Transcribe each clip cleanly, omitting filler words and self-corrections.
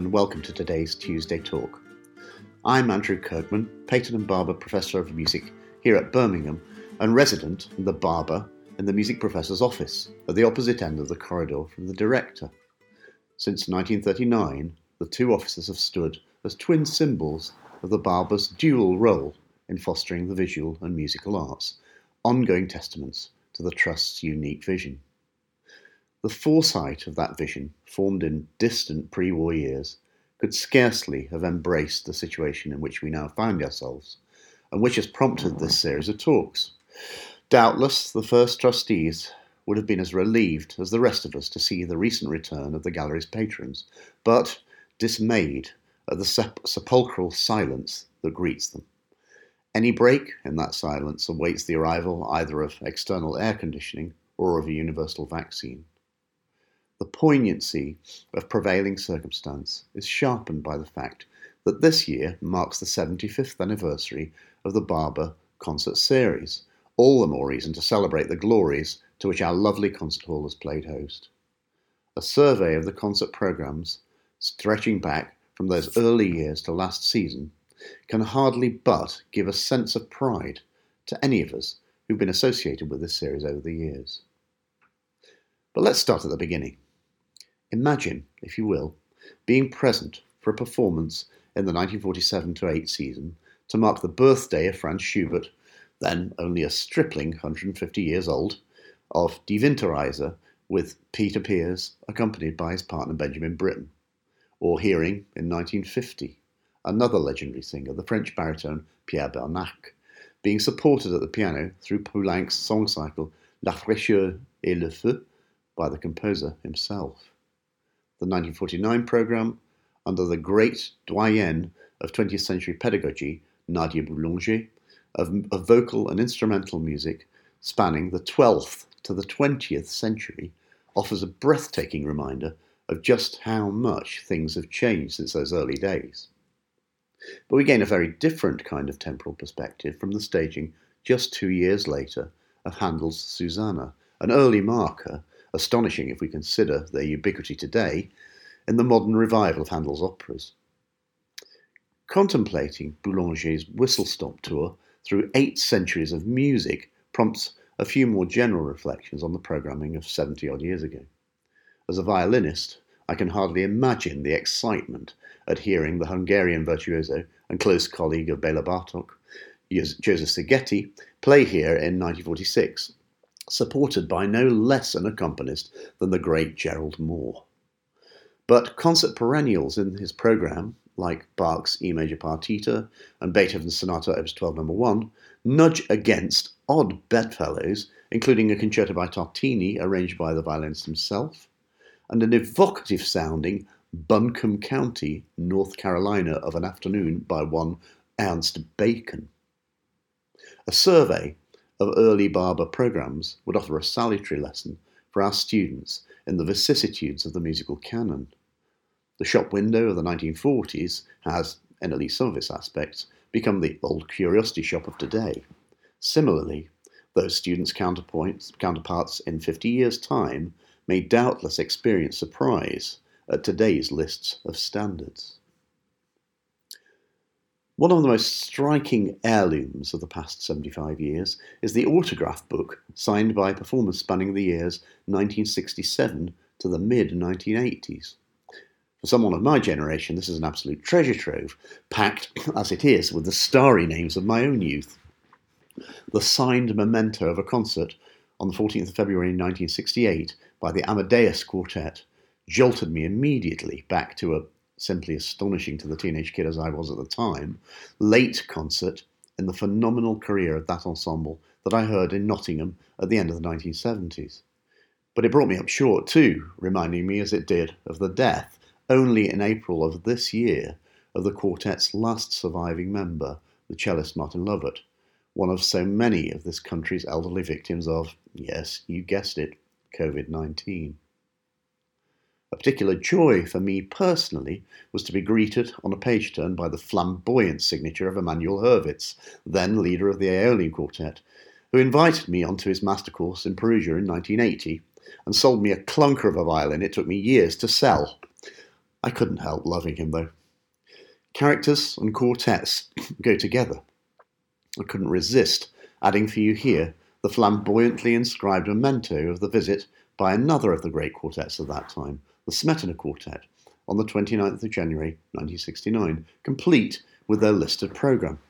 and welcome to today's Tuesday Talk. I'm Andrew Kirkman, Peyton and Barber Professor of Music here at Birmingham and resident in the Barber in the Music Professor's office at the opposite end of the corridor from the director. Since 1939, the two offices have stood as twin symbols of the Barber's dual role in fostering the visual and musical arts, ongoing testaments to the Trust's unique vision. The foresight of that vision, formed in distant pre-war years, could scarcely have embraced the situation in which we now find ourselves, and which has prompted this series of talks. Doubtless, the first trustees would have been as relieved as the rest of us to see the recent return of the gallery's patrons, but dismayed at the sepulchral silence that greets them. Any break in that silence awaits the arrival either of external air conditioning or of a universal vaccine. The poignancy of prevailing circumstance is sharpened by the fact that this year marks the 75th anniversary of the Barber concert series, all the more reason to celebrate the glories to which our lovely concert hall has played host. A survey of the concert programmes, stretching back from those early years to last season, can hardly but give a sense of pride to any of us who've been associated with this series over the years. But let's start at the beginning. Imagine, if you will, being present for a performance in the 1947-8 season to mark the birthday of Franz Schubert, then only a stripling 150 years old, of Die Winterreise with Peter Pears accompanied by his partner Benjamin Britten, or hearing in 1950 another legendary singer, the French baritone Pierre Bernac, being supported at the piano through Poulenc's song cycle La Fraîcheur et le Feu by the composer himself. The 1949 programme, under the great doyenne of 20th century pedagogy, Nadia Boulanger, of vocal and instrumental music spanning the 12th to the 20th century, offers a breathtaking reminder of just how much things have changed since those early days. But we gain a very different kind of temporal perspective from the staging just 2 years later of Handel's Susanna, an early marker, astonishing if we consider their ubiquity today, in the modern revival of Handel's operas. Contemplating Boulanger's whistle-stop tour through 8 centuries of music prompts a few more general reflections on the programming of 70-odd years ago. As a violinist, I can hardly imagine the excitement at hearing the Hungarian virtuoso and close colleague of Bela Bartok, Joseph Szigeti, play here in 1946, supported by no less an accompanist than the great Gerald Moore. But concert perennials in his programme, like Bach's E major partita and Beethoven's Sonata Opus 12 No. 1, nudge against odd bedfellows, including a concerto by Tartini arranged by the violinist himself, and an evocative-sounding Buncombe County, North Carolina of an afternoon by one Ernst Bacon. A survey of early Barber programmes would offer a salutary lesson for our students in the vicissitudes of the musical canon. The shop window of the 1940s has, in at least some of its aspects, become the old curiosity shop of today. Similarly, those students' counterparts in 50 years' time may doubtless experience surprise at today's lists of standards. One of the most striking heirlooms of the past 75 years is the autograph book signed by performers spanning the years 1967 to the mid-1980s. For someone of my generation, this is an absolute treasure trove, packed, as it is, with the starry names of my own youth. The signed memento of a concert on the 14th of February 1968 by the Amadeus Quartet jolted me immediately back to a simply astonishing to the teenage kid as I was at the time, late concert in the phenomenal career of that ensemble that I heard in Nottingham at the end of the 1970s. But it brought me up short too, reminding me as it did of the death, only in April of this year, of the quartet's last surviving member, the cellist Martin Lovett, one of so many of this country's elderly victims of, yes, you guessed it, COVID-19. A particular joy for me personally was to be greeted on a page turn by the flamboyant signature of Emanuel Hurwitz, then leader of the Aeolian Quartet, who invited me onto his master course in Perugia in 1980 and sold me a clunker of a violin it took me years to sell. I couldn't help loving him, though. Characters and quartets go together. I couldn't resist adding for you here the flamboyantly inscribed memento of the visit by another of the great quartets of that time, the Smetana Quartet, on the 29th of January 1969, complete with their listed programme.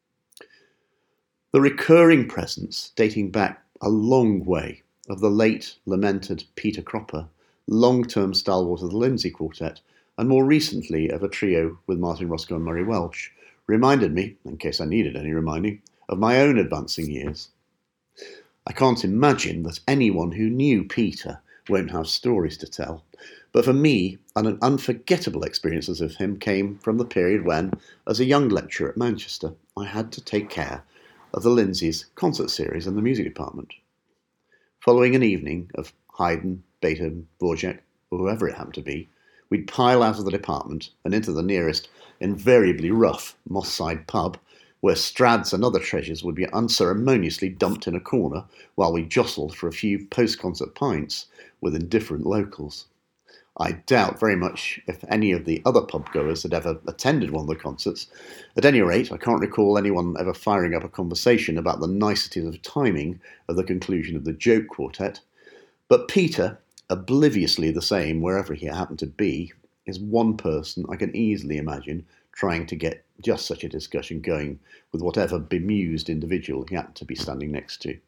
The recurring presence, dating back a long way, of the late lamented Peter Cropper, long-term stalwart of the Lindsay Quartet, and more recently of a trio with Martin Roscoe and Murray Welch, reminded me, in case I needed any reminding, of my own advancing years. I can't imagine that anyone who knew Peter won't have stories to tell, but for me, an unforgettable experiences of him came from the period when, as a young lecturer at Manchester, I had to take care of the Lindsay's concert series in the music department. Following an evening of Haydn, Beethoven, Dvorak, or whoever it happened to be, we'd pile out of the department and into the nearest, invariably rough, Moss Side pub, where Strads and other treasures would be unceremoniously dumped in a corner while we jostled for a few post-concert pints with indifferent locals. I doubt very much if any of the other pub-goers had ever attended one of the concerts. At any rate, I can't recall anyone ever firing up a conversation about the niceties of timing of the conclusion of the Joke Quartet. But Peter, obliviously the same wherever he happened to be, is one person I can easily imagine trying to get just such a discussion going with whatever bemused individual he happened to be standing next to.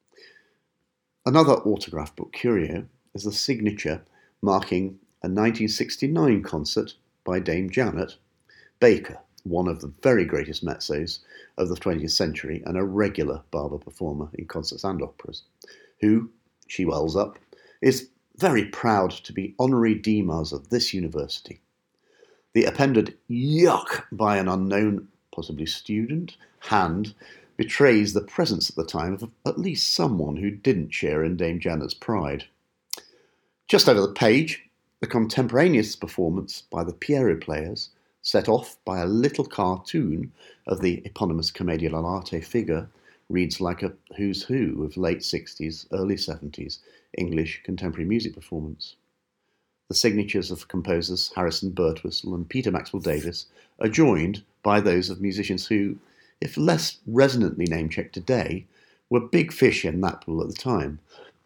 Another autograph book curio is the signature marking a 1969 concert by Dame Janet Baker, one of the very greatest mezzos of the 20th century and a regular Barber performer in concerts and operas, who, she wells up, is very proud to be honorary Demas of this university. The appended yuck by an unknown, possibly student, hand betrays the presence at the time of at least someone who didn't share in Dame Janet's pride. Just over the page, the contemporaneous performance by the Piero players, set off by a little cartoon of the eponymous Commedia dell'arte figure, reads like a who's who of late 60s, early 70s English contemporary music performance. The signatures of composers Harrison Birtwistle and Peter Maxwell Davies are joined by those of musicians who, if less resonantly name-checked today, were big fish in that pool at the time.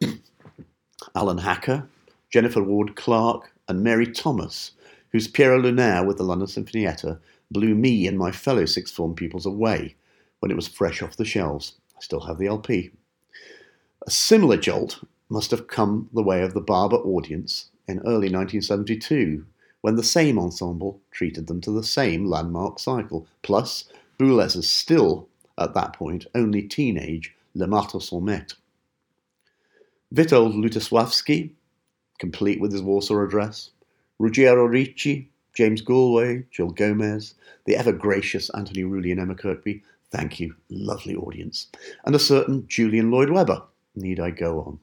Alan Hacker, Jennifer Ward Clark, and Mary Thomas, whose Piero Lunaire with the London Sinfonietta blew me and my fellow sixth form pupils away when it was fresh off the shelves. I still have the LP. A similar jolt must have come the way of the Barber audience in early 1972, when the same ensemble treated them to the same landmark cycle, plus Boulez's still, at that point, only teenage Le Marteau sans Maître. Witold Lutosławski, complete with his Warsaw address, Ruggiero Ricci, James Galway, Jill Gomez, the ever-gracious Anthony Rooley and Emma Kirkby, thank you, lovely audience, and a certain Julian Lloyd-Webber, need I go on.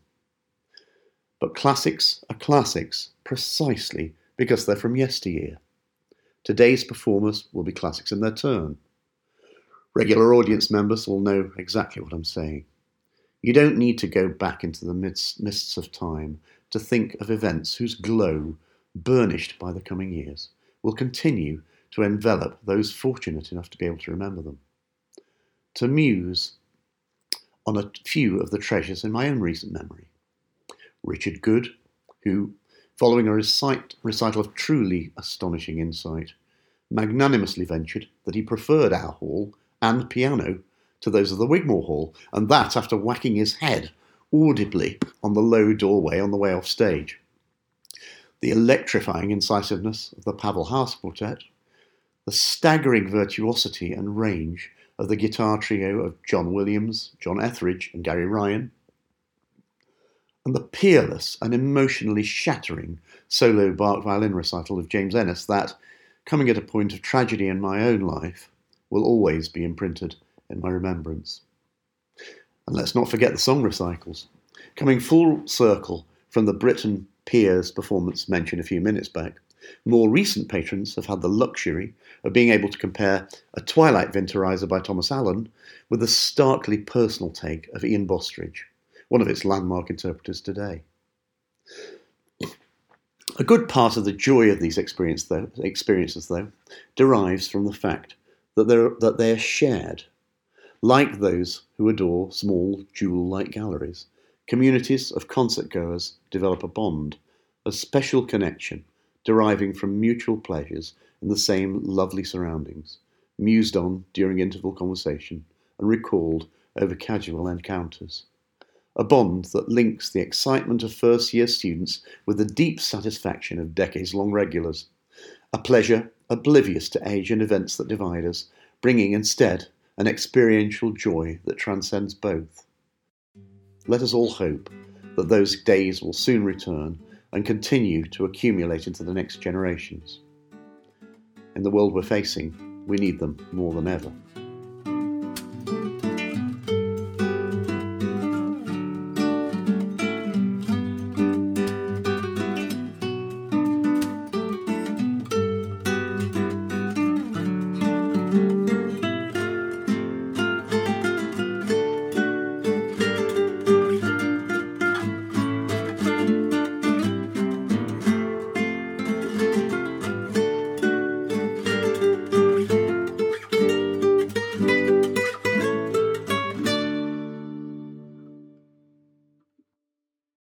But classics are classics precisely because they're from yesteryear. Today's performers will be classics in their turn. Regular audience members will know exactly what I'm saying. You don't need to go back into the mists of time to think of events whose glow, burnished by the coming years, will continue to envelop those fortunate enough to be able to remember them. To muse on a few of the treasures in my own recent memory. Richard Good, who, following a recital of truly astonishing insight, magnanimously ventured that he preferred our hall and piano to those of the Wigmore Hall, and that after whacking his head audibly on the low doorway on the way off stage. The electrifying incisiveness of the Pavel Haas Quartet, the staggering virtuosity and range of the guitar trio of John Williams, John Etheridge, and Gary Ryan, and the peerless and emotionally shattering solo Bach violin recital of James Ennis that, coming at a point of tragedy in my own life, will always be imprinted in my remembrance. And let's not forget the song recitals. Coming full circle from the Britten Piers performance mentioned a few minutes back, more recent patrons have had the luxury of being able to compare a Twilight Winterreise by Thomas Allen with the starkly personal take of Ian Bostridge, one of its landmark interpreters today. A good part of the joy of these experiences, though, derives from the fact that they are shared. Like those who adore small jewel-like galleries, communities of concert-goers develop a bond, a special connection deriving from mutual pleasures in the same lovely surroundings, mused on during interval conversation and recalled over casual encounters. A bond that links the excitement of first-year students with the deep satisfaction of decades-long regulars. A pleasure oblivious to age and events that divide us, bringing instead an experiential joy that transcends both. Let us all hope that those days will soon return and continue to accumulate into the next generations. In the world we're facing, we need them more than ever.